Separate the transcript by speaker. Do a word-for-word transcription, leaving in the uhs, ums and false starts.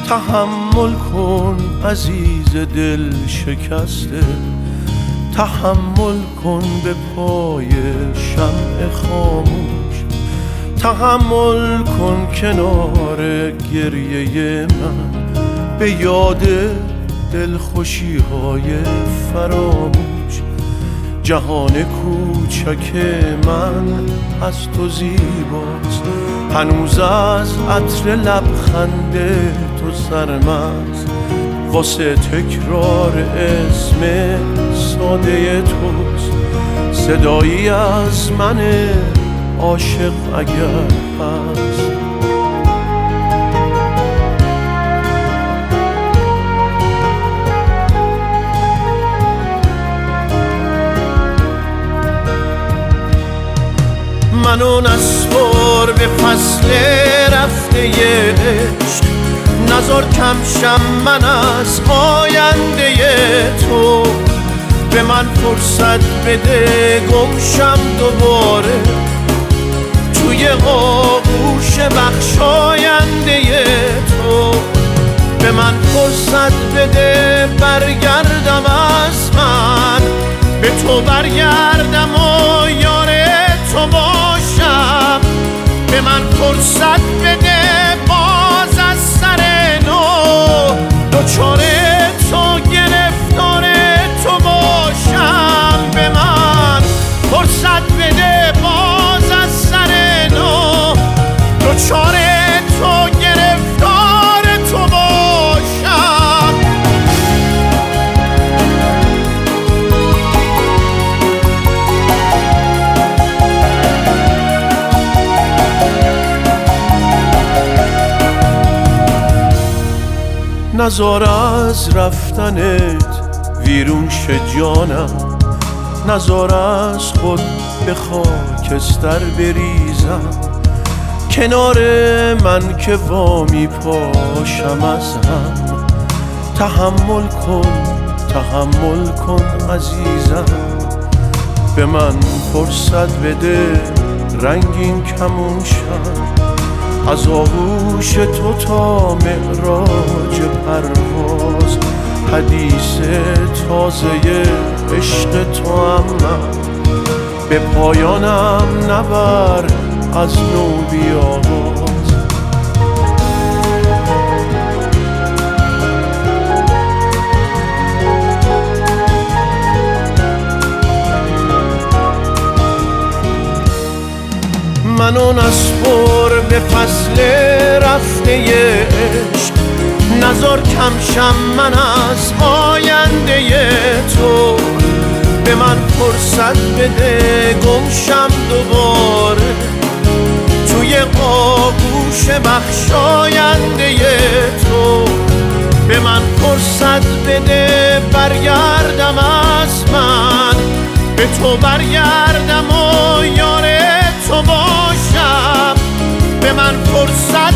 Speaker 1: تحمل کن عزیز دل شکسته، تحمل کن به پای شمع خاموش، تحمل کن کنار گریه من به یاد دلخوشی های فراموش. جهان کوچک من از تو زیباست، هنوز از عطر لبخند تو سرمست، واسه تکرار اسم ساده توست. صدایی از من عاشق اگر هست، منو نسپار به فصل رفته عشق، نزار کمشم من از آینده تو. به من فرصت بده گمشم دوباره توی آغوش بخشاینده تو. به من فرصت بده برگردم از من، به تو برگردم و یار تو باشم. به من فرصت بده باز از سر نو دوچار تو گرفتار تو باشم. به من فرصت بده باز از سر نو دوچار تو گرفتار تو باشم. نزار از رفتنت ویرون شه جانم، نزار از خود به خاکستر بریزم. کنار من که وامی پاشم از هم، تحمل کن تحمل کن عزیزم. به من فرصت بده رنگین کمون شم، از آغوش تو تا معراج پرواز. حدیث تازه عشق تو هم به پایانم نبر از نو بیاواز. منو نسپار به فصل رفته عشق، نزار کمشم من از آینده تو. به من فرصت بده گمشم دوباره توی آغوش بخشاینده تو. به من فرصت بده برگردم از من، به تو برگردم و یار تو باشم. به من فرصت